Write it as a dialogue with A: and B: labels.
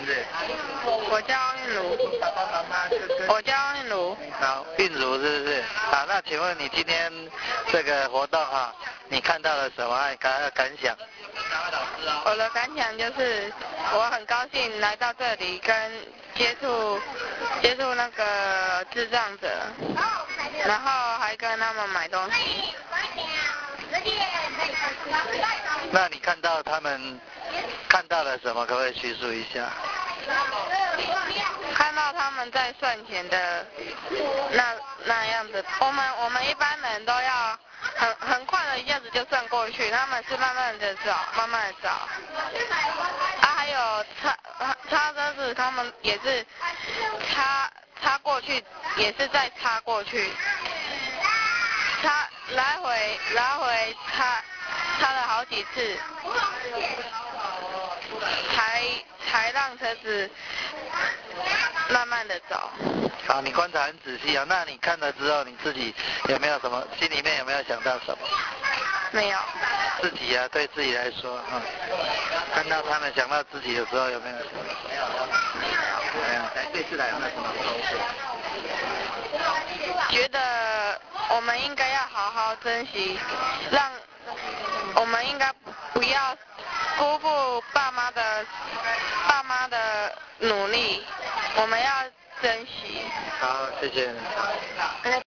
A: 名字？
B: 我叫韵如。
A: 爸爸妈妈
B: 我叫韵如。
A: 好，韵如是不是？好，那请问你今天这个活动哈，你看到了什么感想？
B: 我的感想就是我很高兴来到这里跟接触那个智障者，然后还跟他们买东西。
A: 那你看到他们看到了什么？可不可以叙述一下？
B: 看到他们在算钱的那样子，我们一般人都要很快的一下子就算过去，他们是慢慢的找。还有插车子，他们也是插过去，也是再插过去，来回插了好几次，才让车子慢慢的走。
A: 好，你观察很仔细啊。那你看了之后，你自己有没有什么心里面有没有想到什么？
B: 没有。
A: 自己啊，对自己来说啊，看到他们想到自己的时候有没有？没有。没有。这次来有没有什么收获？
B: 觉得我们应该要好好珍惜，我们应该不要辜负爸妈的努力，我们要珍惜。
A: 好，谢谢你。